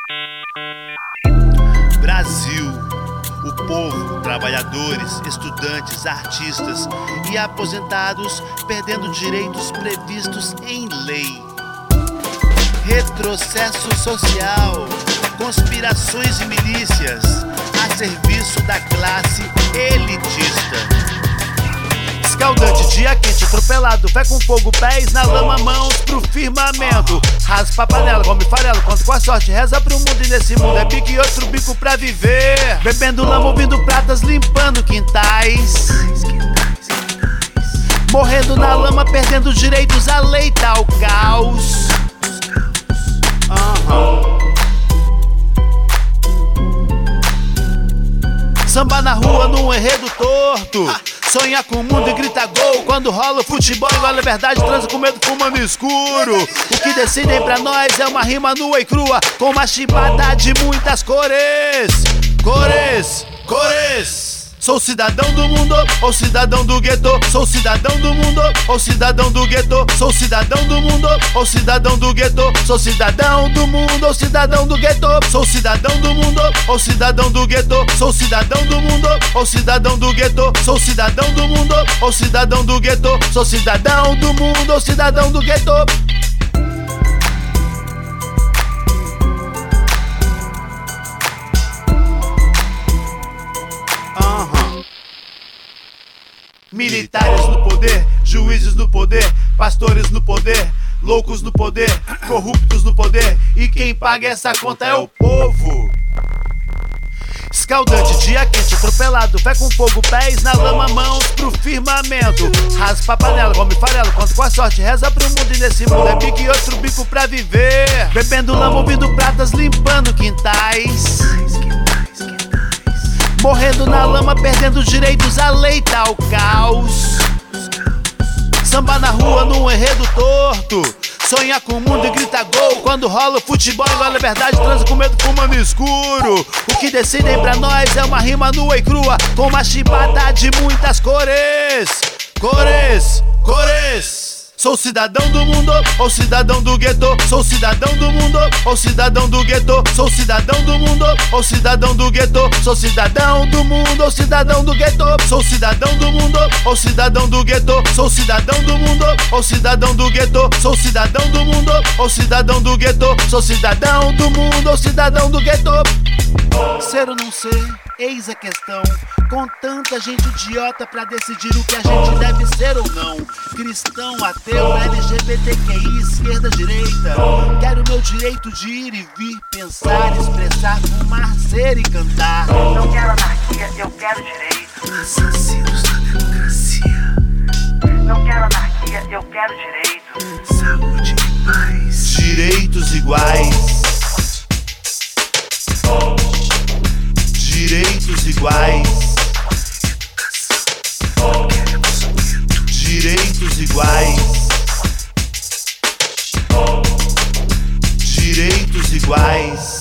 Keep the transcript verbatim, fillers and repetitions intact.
Brasil, o povo, trabalhadores, estudantes, artistas e aposentados perdendo direitos previstos em lei. Retrocesso social, conspirações e milícias a serviço da classe elitista. Escaldante, dia quente, atropelado, fé com fogo, pés na lama, mãos pro firmamento. Raspa a panela, come farelo, conta com a sorte, reza pro mundo e nesse mundo é bico e outro bico pra viver. Bebendo lama, ouvindo pratas, limpando quintais. Morrendo na lama, perdendo direitos, a lei tá o caos. Uhum. Samba na rua num enredo torto. Sonha com o mundo e grita gol. Quando rola o futebol, igual a liberdade, transa com medo, fuma no escuro. O que decidem pra nós é uma rima nua e crua, com uma chibata de muitas cores. Cores, cores. Sou cidadão do mundo ou cidadão do gueto? Sou cidadão do mundo ou cidadão do gueto? Sou cidadão do mundo ou cidadão do gueto? Sou cidadão do mundo ou cidadão do gueto? Sou cidadão do mundo ou cidadão do gueto? Sou cidadão do mundo ou cidadão do gueto? Sou cidadão do mundo ou cidadão do gueto? Sou cidadão do mundo ou cidadão do gueto? Militares no poder, juízes no poder, pastores no poder, loucos no poder, corruptos no poder, e quem paga essa conta é o povo. Escaldante, dia quente, atropelado, fé com fogo, pés na lama, mãos pro firmamento. Raspa a panela, come farelo, conta com a sorte, reza pro mundo e nesse mundo é bico e outro bico pra viver. Bebendo lama, ouvindo pratas, limpando quintais. Morrendo na lama, perdendo direitos, a lei tá o caos. Samba na rua num enredo torto. Sonha com o mundo e grita gol. Quando rola o futebol, igual a liberdade, transa com medo, fuma no escuro. O que decidem pra nós é uma rima nua e crua, com uma chibata de muitas cores. Cores, cores. Sou cidadão do mundo ou cidadão do gueto? Sou cidadão do mundo ou cidadão do gueto? Sou cidadão do mundo ou cidadão do gueto? Sou cidadão do mundo ou cidadão do gueto? Sou cidadão do mundo ou cidadão do gueto? Sou cidadão do mundo ou cidadão do gueto? Sou cidadão do mundo ou cidadão do gueto? Sou cidadão do mundo ou cidadão do gueto? Ser ou não ser, eis a questão. Com tanta gente idiota pra decidir o que a gente deve ser ou não. Cristão, ateu, L G B T Q I, esquerda, direita. Quero meu direito de ir e vir, pensar, expressar, fumar, ser e cantar. Não quero anarquia, eu quero direito. Assassinos da democracia. Não quero anarquia, eu quero direito. Saúde e paz. Direitos iguais. Direitos iguais. Direitos iguais. Direitos iguais.